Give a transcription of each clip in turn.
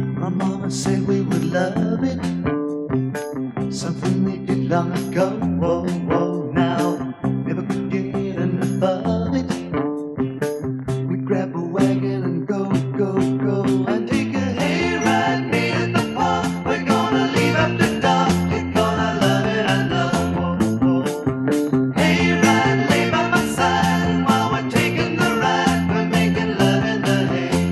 My mama said we would love it, something they did long ago. Whoa, whoa, now never could get above it. We'd grab a wagon and go, go, go, and take a hayride, meet at the park. We're gonna leave after dark. You're gonna love it, I know. Whoa, whoa. Hayride, lay by my side, and while we're taking the ride, we're making love in the hay.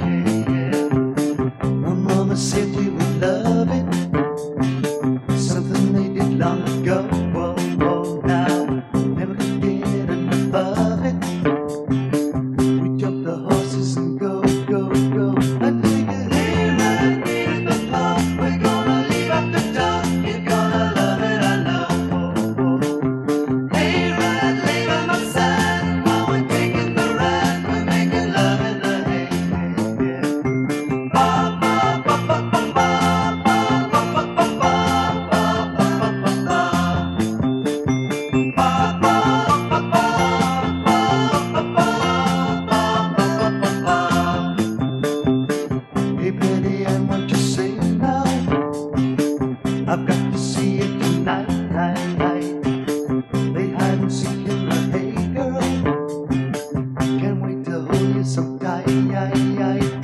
My mama said we would love it, something they did long ago. Whoa, whoa, now never could get above it. We jump the horses and go, go, go, and take a hayride, meet at the park. We're gonna leave after dark. You're gonna love it, I know. Whoa, whoa. Hayride, lay by my side, and while we're taking the ride, we're making love in the hay. Yeah. Ba, ba, ba, ba, ba, ba, ba, ba, ba, ba, ba. Hey Betty Ann, what you say now? I've got to see it tonight. They hide and seek in the hay, girl. Can't wait to hold you so tight.